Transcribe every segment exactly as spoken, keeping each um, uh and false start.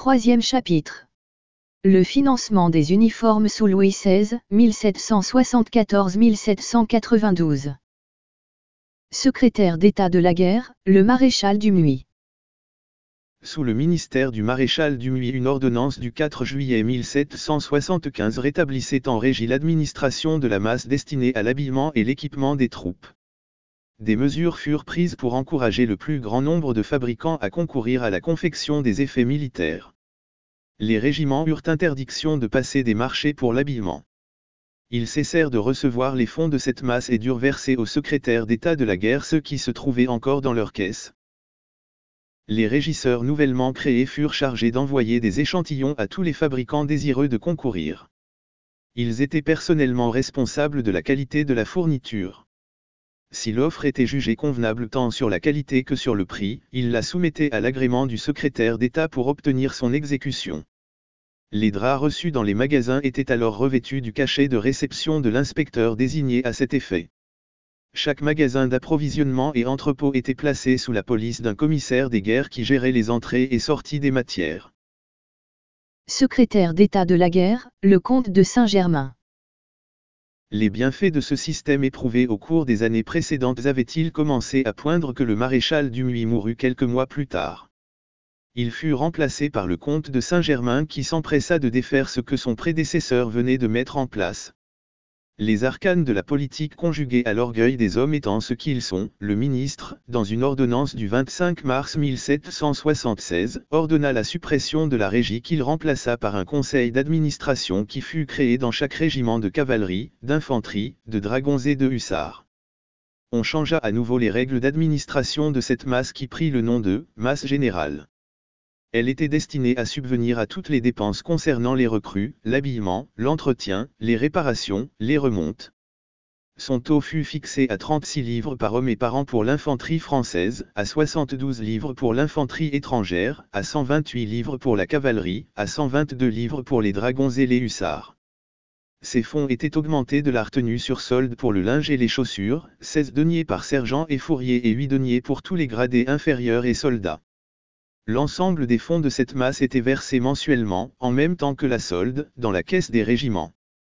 Troisième chapitre. Le financement des uniformes sous Louis seize, mille sept cent soixante-quatorze à mille sept cent quatre-vingt-douze. Secrétaire d'État de la guerre, le maréchal Dumui. Sous le ministère du maréchal Dumui, une ordonnance du quatre juillet mille sept cent soixante-quinze rétablissait en régie l'administration de la masse destinée à l'habillement et l'équipement des troupes. Des mesures furent prises pour encourager le plus grand nombre de fabricants à concourir à la confection des effets militaires. Les régiments eurent interdiction de passer des marchés pour l'habillement. Ils cessèrent de recevoir les fonds de cette masse et durent verser au secrétaire d'État de la guerre ceux qui se trouvaient encore dans leur caisse. Les régisseurs nouvellement créés furent chargés d'envoyer des échantillons à tous les fabricants désireux de concourir. Ils étaient personnellement responsables de la qualité de la fourniture. Si l'offre était jugée convenable tant sur la qualité que sur le prix, ils la soumettaient à l'agrément du secrétaire d'État pour obtenir son exécution. Les draps reçus dans les magasins étaient alors revêtus du cachet de réception de l'inspecteur désigné à cet effet. Chaque magasin d'approvisionnement et entrepôt était placé sous la police d'un commissaire des guerres qui gérait les entrées et sorties des matières. Secrétaire d'État de la guerre, le comte de Saint-Germain. Les bienfaits de ce système éprouvés au cours des années précédentes avaient-ils commencé à poindre que le maréchal Dumui mourut quelques mois plus tard. Il fut remplacé par le comte de Saint-Germain qui s'empressa de défaire ce que son prédécesseur venait de mettre en place. Les arcanes de la politique conjuguées à l'orgueil des hommes étant ce qu'ils sont, le ministre, dans une ordonnance du vingt-cinq mars mille sept cent soixante-seize, ordonna la suppression de la régie qu'il remplaça par un conseil d'administration qui fut créé dans chaque régiment de cavalerie, d'infanterie, de dragons et de hussards. On changea à nouveau les règles d'administration de cette masse qui prit le nom de « masse générale ». Elle était destinée à subvenir à toutes les dépenses concernant les recrues, l'habillement, l'entretien, les réparations, les remontes. Son taux fut fixé à trente-six livres par homme et par an pour l'infanterie française, à soixante-douze livres pour l'infanterie étrangère, à cent vingt-huit livres pour la cavalerie, à cent vingt-deux livres pour les dragons et les hussards. Ces fonds étaient augmentés de la retenue sur solde pour le linge et les chaussures, seize deniers par sergent et fourrier et huit deniers pour tous les gradés inférieurs et soldats. L'ensemble des fonds de cette masse était versé mensuellement, en même temps que la solde, dans la caisse des régiments.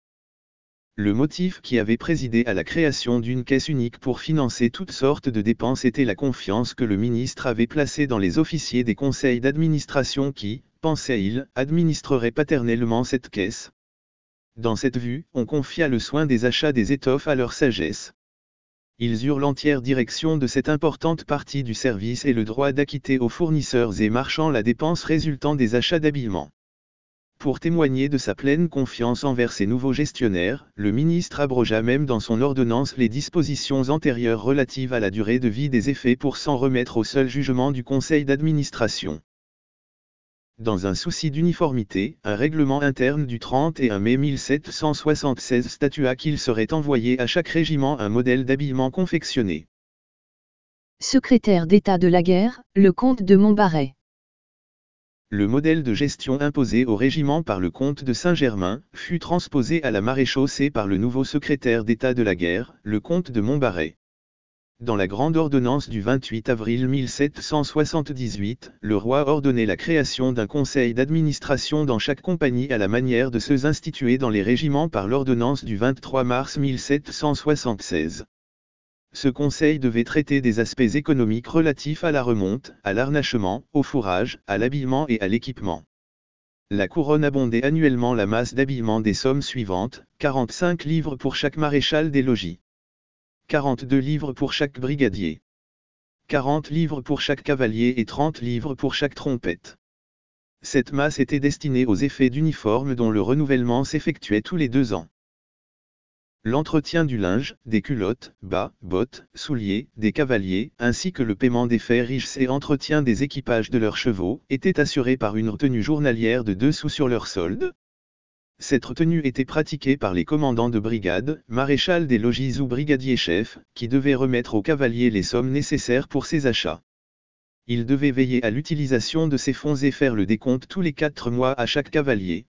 Le motif qui avait présidé à la création d'une caisse unique pour financer toutes sortes de dépenses était la confiance que le ministre avait placée dans les officiers des conseils d'administration qui, pensait-il, administreraient paternellement cette caisse. Dans cette vue, on confia le soin des achats des étoffes à leur sagesse. Ils eurent l'entière direction de cette importante partie du service et le droit d'acquitter aux fournisseurs et marchands la dépense résultant des achats d'habillement. Pour témoigner de sa pleine confiance envers ces nouveaux gestionnaires, le ministre abrogea même dans son ordonnance les dispositions antérieures relatives à la durée de vie des effets pour s'en remettre au seul jugement du conseil d'administration. Dans un souci d'uniformité, un règlement interne du trente et un mai mille sept cent soixante-seize statua qu'il serait envoyé à chaque régiment un modèle d'habillement confectionné. Secrétaire d'État de la guerre, le comte de Montbarret. Le modèle de gestion imposé au régiment par le comte de Saint-Germain fut transposé à la maréchaussée par le nouveau secrétaire d'État de la guerre, le comte de Montbarret. Dans la grande ordonnance du vingt-huit avril mille sept cent soixante-dix-huit, le roi ordonnait la création d'un conseil d'administration dans chaque compagnie à la manière de ceux institués dans les régiments par l'ordonnance du vingt-trois mars mille sept cent soixante-seize. Ce conseil devait traiter des aspects économiques relatifs à la remonte, à l'harnachement, au fourrage, à l'habillement et à l'équipement. La couronne abondait annuellement la masse d'habillement des sommes suivantes, quarante-cinq livres pour chaque maréchal des logis. quarante-deux livres pour chaque brigadier, quarante livres pour chaque cavalier et trente livres pour chaque trompette. Cette masse était destinée aux effets d'uniforme dont le renouvellement s'effectuait tous les deux ans. L'entretien du linge, des culottes, bas, bottes, souliers, des cavaliers, ainsi que le paiement des fers riches et entretien des équipages de leurs chevaux, était assuré par une retenue journalière de deux sous sur leur solde. Cette retenue était pratiquée par les commandants de brigade, maréchal des logis ou brigadiers-chefs, qui devaient remettre aux cavaliers les sommes nécessaires pour ces achats. Ils devaient veiller à l'utilisation de ces fonds et faire le décompte tous les quatre mois à chaque cavalier.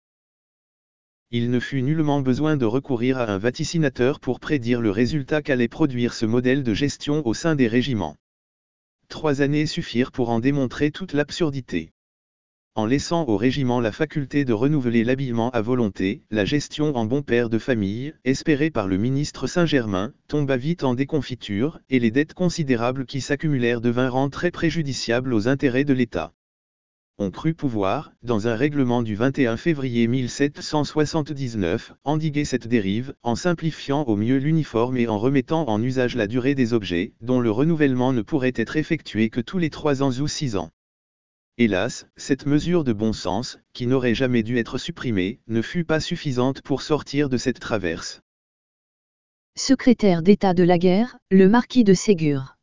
Il ne fut nullement besoin de recourir à un vaticinateur pour prédire le résultat qu'allait produire ce modèle de gestion au sein des régiments. Trois années suffirent pour en démontrer toute l'absurdité. En laissant au régiment la faculté de renouveler l'habillement à volonté, la gestion en bon père de famille, espérée par le ministre Saint-Germain, tomba vite en déconfiture, et les dettes considérables qui s'accumulèrent devinrent très préjudiciables aux intérêts de l'État. On crut pouvoir, dans un règlement du vingt et un février mille sept cent soixante-dix-neuf, endiguer cette dérive, en simplifiant au mieux l'uniforme et en remettant en usage la durée des objets, dont le renouvellement ne pourrait être effectué que tous les trois ans ou six ans. Hélas, cette mesure de bon sens, qui n'aurait jamais dû être supprimée, ne fut pas suffisante pour sortir de cette traverse. Secrétaire d'État de la guerre, le marquis de Ségur.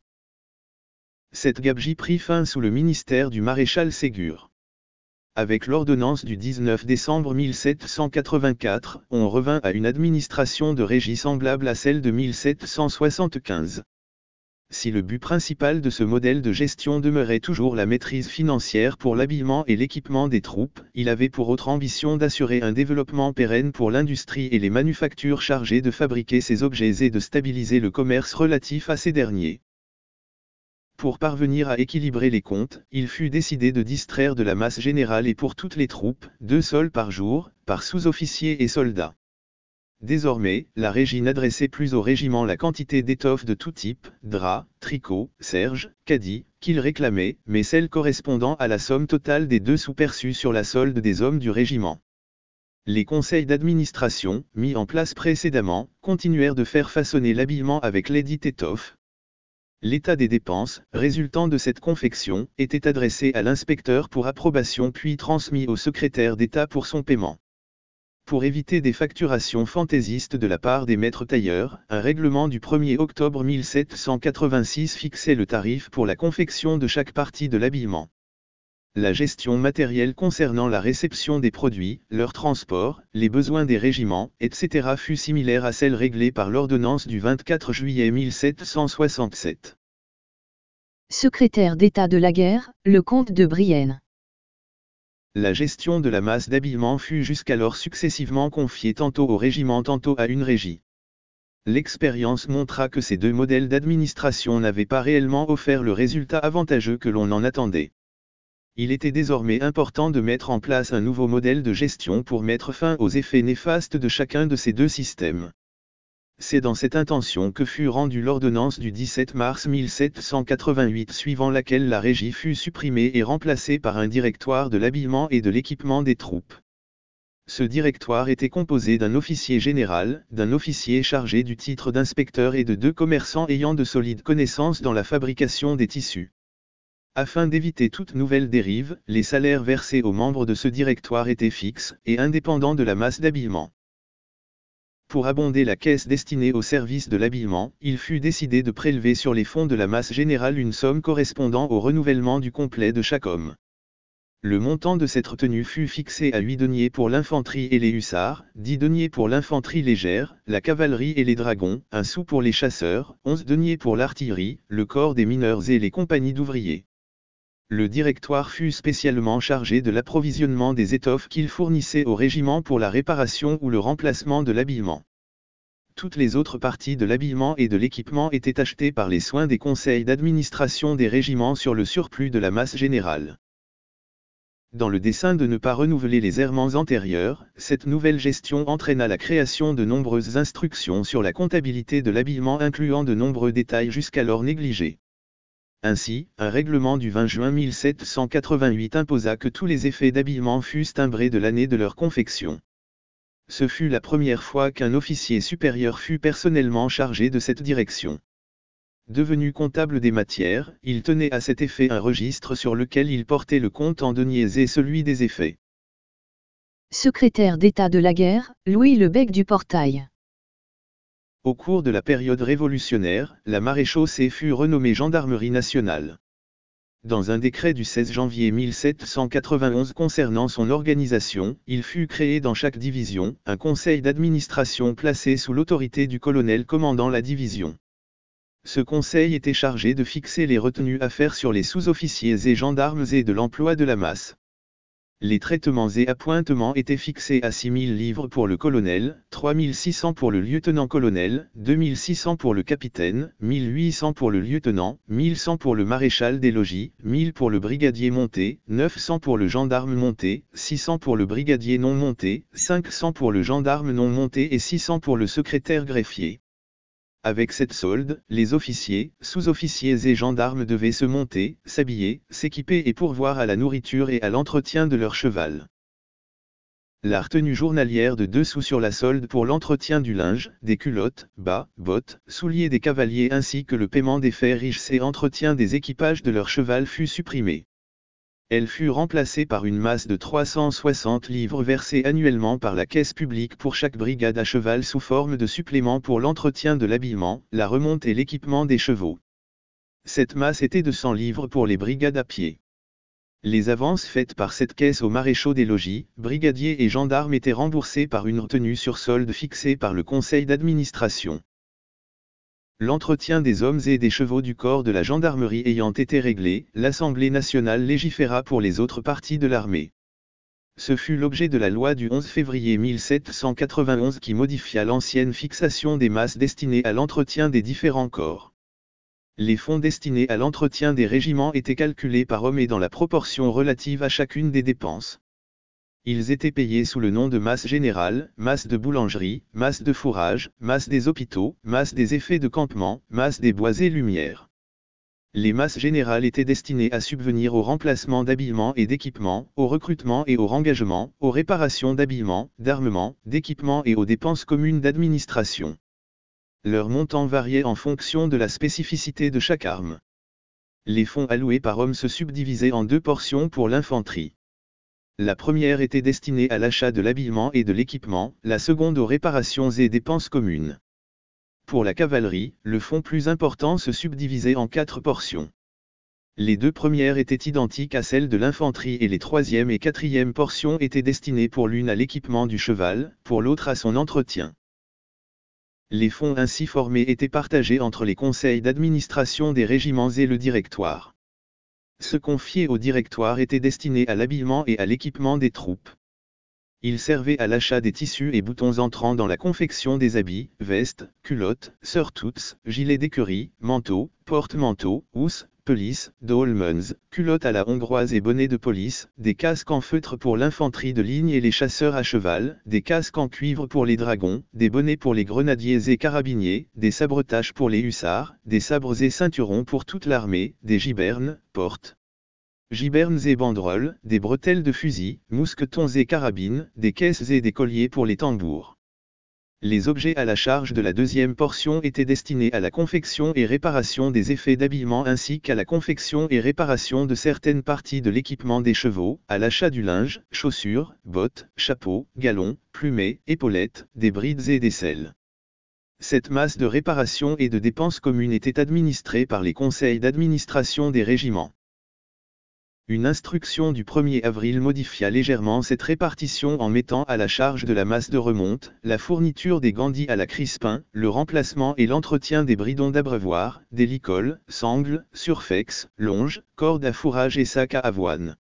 Cette gabegie prit fin sous le ministère du maréchal Ségur. Avec l'ordonnance du dix-neuf décembre mille sept cent quatre-vingt-quatre, on revint à une administration de régie semblable à celle de mille sept cent soixante-quinze. Si le but principal de ce modèle de gestion demeurait toujours la maîtrise financière pour l'habillement et l'équipement des troupes, il avait pour autre ambition d'assurer un développement pérenne pour l'industrie et les manufactures chargées de fabriquer ces objets et de stabiliser le commerce relatif à ces derniers. Pour parvenir à équilibrer les comptes, il fut décidé de distraire de la masse générale et pour toutes les troupes, deux sols par jour, par sous-officiers et soldats. Désormais, la régie n'adressait plus au régiment la quantité d'étoffes de tout type, draps, tricots, serges, cadis, qu'il réclamait, mais celle correspondant à la somme totale des deux sous perçus sur la solde des hommes du régiment. Les conseils d'administration, mis en place précédemment, continuèrent de faire façonner l'habillement avec lesdites étoffes. L'état des dépenses, résultant de cette confection, était adressé à l'inspecteur pour approbation puis transmis au secrétaire d'État pour son paiement. Pour éviter des facturations fantaisistes de la part des maîtres tailleurs, un règlement du premier octobre mille sept cent quatre-vingt-six fixait le tarif pour la confection de chaque partie de l'habillement. La gestion matérielle concernant la réception des produits, leur transport, les besoins des régiments, et cetera fut similaire à celle réglée par l'ordonnance du vingt-quatre juillet mille sept cent soixante-sept. Secrétaire d'État de la guerre, le comte de Brienne. La gestion de la masse d'habillement fut jusqu'alors successivement confiée tantôt au régiment tantôt à une régie. L'expérience montra que ces deux modèles d'administration n'avaient pas réellement offert le résultat avantageux que l'on en attendait. Il était désormais important de mettre en place un nouveau modèle de gestion pour mettre fin aux effets néfastes de chacun de ces deux systèmes. C'est dans cette intention que fut rendue l'ordonnance du dix-sept mars mille sept cent quatre-vingt-huit suivant laquelle la régie fut supprimée et remplacée par un directoire de l'habillement et de l'équipement des troupes. Ce directoire était composé d'un officier général, d'un officier chargé du titre d'inspecteur et de deux commerçants ayant de solides connaissances dans la fabrication des tissus. Afin d'éviter toute nouvelle dérive, les salaires versés aux membres de ce directoire étaient fixes et indépendants de la masse d'habillement. Pour abonder la caisse destinée au service de l'habillement, il fut décidé de prélever sur les fonds de la masse générale une somme correspondant au renouvellement du complet de chaque homme. Le montant de cette retenue fut fixé à huit deniers pour l'infanterie et les hussards, dix deniers pour l'infanterie légère, la cavalerie et les dragons, un sou pour les chasseurs, onze deniers pour l'artillerie, le corps des mineurs et les compagnies d'ouvriers. Le directoire fut spécialement chargé de l'approvisionnement des étoffes qu'il fournissait au régiment pour la réparation ou le remplacement de l'habillement. Toutes les autres parties de l'habillement et de l'équipement étaient achetées par les soins des conseils d'administration des régiments sur le surplus de la masse générale. Dans le dessein de ne pas renouveler les errements antérieurs, cette nouvelle gestion entraîna la création de nombreuses instructions sur la comptabilité de l'habillement incluant de nombreux détails jusqu'alors négligés. Ainsi, un règlement du vingt juin mille sept cent quatre-vingt-huit imposa que tous les effets d'habillement fussent timbrés de l'année de leur confection. Ce fut la première fois qu'un officier supérieur fut personnellement chargé de cette direction. Devenu comptable des matières, il tenait à cet effet un registre sur lequel il portait le compte en deniers et celui des effets. Secrétaire d'État de la guerre, Louis Lebec du Portail. Au cours de la période révolutionnaire, la maréchaussée fut renommée Gendarmerie nationale. Dans un décret du seize janvier mille sept cent quatre-vingt-onze concernant son organisation, il fut créé dans chaque division, un conseil d'administration placé sous l'autorité du colonel commandant la division. Ce conseil était chargé de fixer les retenues à faire sur les sous-officiers et gendarmes et de l'emploi de la masse. Les traitements et appointements étaient fixés à six mille livres pour le colonel, trois mille six cents pour le lieutenant-colonel, deux mille six cents pour le capitaine, mille huit cents pour le lieutenant, mille cent pour le maréchal des logis, mille pour le brigadier monté, neuf cents pour le gendarme monté, six cents pour le brigadier non monté, cinq cents pour le gendarme non monté et six cents pour le secrétaire greffier. Avec cette solde, les officiers, sous-officiers et gendarmes devaient se monter, s'habiller, s'équiper et pourvoir à la nourriture et à l'entretien de leur cheval. La retenue journalière de deux sous sur la solde pour l'entretien du linge, des culottes, bas, bottes, souliers des cavaliers ainsi que le paiement des fers riches et entretien des équipages de leur cheval fut supprimée. Elle fut remplacée par une masse de trois cent soixante livres versés annuellement par la caisse publique pour chaque brigade à cheval sous forme de supplément pour l'entretien de l'habillement, la remonte et l'équipement des chevaux. Cette masse était de cent livres pour les brigades à pied. Les avances faites par cette caisse aux maréchaux des logis, brigadiers et gendarmes étaient remboursées par une retenue sur solde fixée par le conseil d'administration. L'entretien des hommes et des chevaux du corps de la gendarmerie ayant été réglé, l'Assemblée nationale légiféra pour les autres parties de l'armée. Ce fut l'objet de la loi du onze février mille sept cent quatre-vingt-onze qui modifia l'ancienne fixation des masses destinées à l'entretien des différents corps. Les fonds destinés à l'entretien des régiments étaient calculés par homme et dans la proportion relative à chacune des dépenses. Ils étaient payés sous le nom de masse générale, masse de boulangerie, masse de fourrage, masse des hôpitaux, masse des effets de campement, masse des bois et lumières. Les masses générales étaient destinées à subvenir au remplacement d'habillement et d'équipement, au recrutement et au rengagement, aux réparations d'habillement, d'armement, d'équipement et aux dépenses communes d'administration. Leur montant variait en fonction de la spécificité de chaque arme. Les fonds alloués par homme se subdivisaient en deux portions pour l'infanterie. La première était destinée à l'achat de l'habillement et de l'équipement, la seconde aux réparations et dépenses communes. Pour la cavalerie, le fonds plus important se subdivisait en quatre portions. Les deux premières étaient identiques à celles de l'infanterie et les troisième et quatrième portions étaient destinées pour l'une à l'équipement du cheval, pour l'autre à son entretien. Les fonds ainsi formés étaient partagés entre les conseils d'administration des régiments et le directoire. Ce confié au directoire était destiné à l'habillement et à l'équipement des troupes. Il servait à l'achat des tissus et boutons entrant dans la confection des habits, vestes, culottes, surtouts, gilets d'écurie, manteaux, porte-manteaux, housses, pelisses, dolmens, culottes à la hongroise et bonnets de police, des casques en feutre pour l'infanterie de ligne et les chasseurs à cheval, des casques en cuivre pour les dragons, des bonnets pour les grenadiers et carabiniers, des sabretaches pour les hussards, des sabres et ceinturons pour toute l'armée, des gibernes, portes, gibernes et banderoles, des bretelles de fusil, mousquetons et carabines, des caisses et des colliers pour les tambours. Les objets à la charge de la deuxième portion étaient destinés à la confection et réparation des effets d'habillement ainsi qu'à la confection et réparation de certaines parties de l'équipement des chevaux, à l'achat du linge, chaussures, bottes, chapeaux, galons, plumets, épaulettes, des brides et des selles. Cette masse de réparation et de dépenses communes était administrée par les conseils d'administration des régiments. Une instruction du premier avril modifia légèrement cette répartition en mettant à la charge de la masse de remonte, la fourniture des gandis à la Crispin, le remplacement et l'entretien des bridons d'abreuvoir, des licoles, sangles, surfex, longes, cordes à fourrage et sacs à avoine.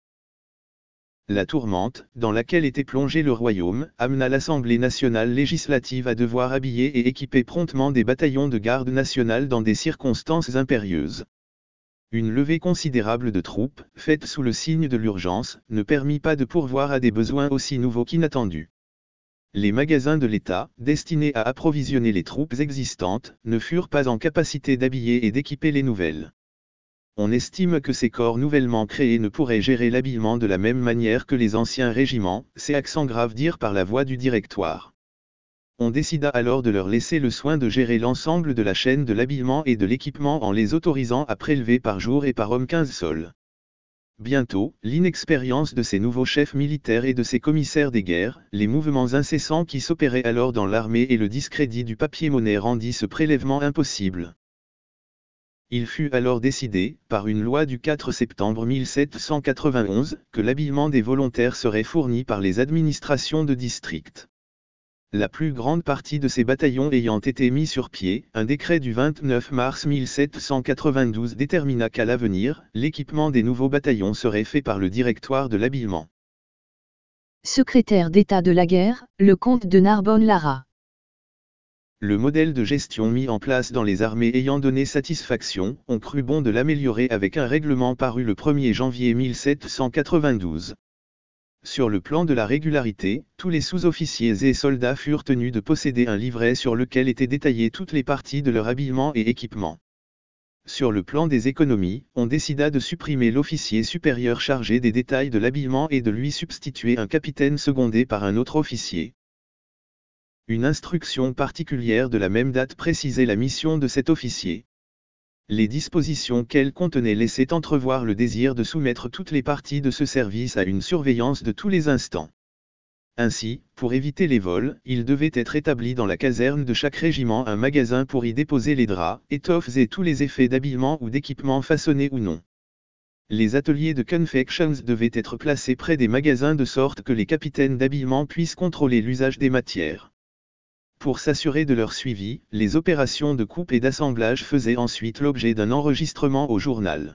La tourmente, dans laquelle était plongé le royaume, amena l'Assemblée nationale législative à devoir habiller et équiper promptement des bataillons de garde nationale dans des circonstances impérieuses. Une levée considérable de troupes, faite sous le signe de l'urgence, ne permit pas de pourvoir à des besoins aussi nouveaux qu'inattendus. Les magasins de l'État, destinés à approvisionner les troupes existantes, ne furent pas en capacité d'habiller et d'équiper les nouvelles. On estime que ces corps nouvellement créés ne pourraient gérer l'habillement de la même manière que les anciens régiments, c'est accent grave dire par la voix du directoire. On décida alors de leur laisser le soin de gérer l'ensemble de la chaîne de l'habillement et de l'équipement en les autorisant à prélever par jour et par homme quinze sols. Bientôt, l'inexpérience de ces nouveaux chefs militaires et de ces commissaires des guerres, les mouvements incessants qui s'opéraient alors dans l'armée et le discrédit du papier-monnaie rendit ce prélèvement impossible. Il fut alors décidé, par une loi du quatre septembre mille sept cent quatre-vingt-onze, que l'habillement des volontaires serait fourni par les administrations de district. La plus grande partie de ces bataillons ayant été mis sur pied, un décret du vingt-neuf mars mille sept cent quatre-vingt-douze détermina qu'à l'avenir, l'équipement des nouveaux bataillons serait fait par le directoire de l'habillement. Secrétaire d'État de la guerre, le comte de Narbonne-Lara. Le modèle de gestion mis en place dans les armées ayant donné satisfaction, on crut bon de l'améliorer avec un règlement paru le premier janvier mille sept cent quatre-vingt-douze. Sur le plan de la régularité, tous les sous-officiers et soldats furent tenus de posséder un livret sur lequel étaient détaillées toutes les parties de leur habillement et équipement. Sur le plan des économies, on décida de supprimer l'officier supérieur chargé des détails de l'habillement et de lui substituer un capitaine secondé par un autre officier. Une instruction particulière de la même date précisait la mission de cet officier. Les dispositions qu'elle contenait laissaient entrevoir le désir de soumettre toutes les parties de ce service à une surveillance de tous les instants. Ainsi, pour éviter les vols, il devait être établi dans la caserne de chaque régiment un magasin pour y déposer les draps, étoffes et tous les effets d'habillement ou d'équipement façonnés ou non. Les ateliers de confections devaient être placés près des magasins de sorte que les capitaines d'habillement puissent contrôler l'usage des matières. Pour s'assurer de leur suivi, les opérations de coupe et d'assemblage faisaient ensuite l'objet d'un enregistrement au journal.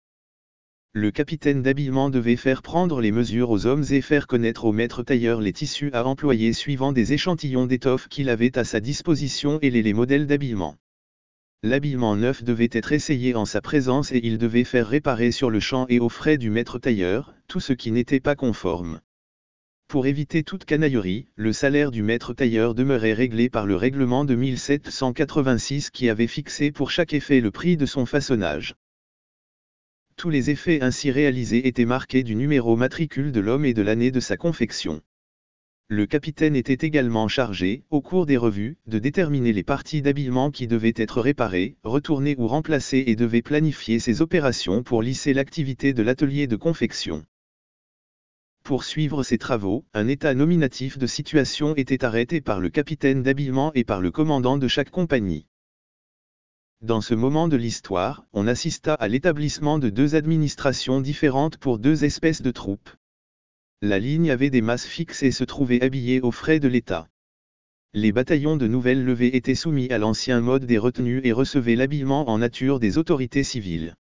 Le capitaine d'habillement devait faire prendre les mesures aux hommes et faire connaître au maître tailleur les tissus à employer suivant des échantillons d'étoffes qu'il avait à sa disposition et les, les modèles d'habillement. L'habillement neuf devait être essayé en sa présence et il devait faire réparer sur le champ et aux frais du maître tailleur, tout ce qui n'était pas conforme. Pour éviter toute canaillerie, le salaire du maître tailleur demeurait réglé par le règlement de mille sept cent quatre-vingt-six qui avait fixé pour chaque effet le prix de son façonnage. Tous les effets ainsi réalisés étaient marqués du numéro matricule de l'homme et de l'année de sa confection. Le capitaine était également chargé, au cours des revues, de déterminer les parties d'habillement qui devaient être réparées, retournées ou remplacées et devait planifier ses opérations pour lisser l'activité de l'atelier de confection. Pour suivre ces travaux, un état nominatif de situation était arrêté par le capitaine d'habillement et par le commandant de chaque compagnie. Dans ce moment de l'histoire, on assista à l'établissement de deux administrations différentes pour deux espèces de troupes. La ligne avait des masses fixes et se trouvait habillée aux frais de l'État. Les bataillons de nouvelle levée étaient soumis à l'ancien mode des retenues et recevaient l'habillement en nature des autorités civiles.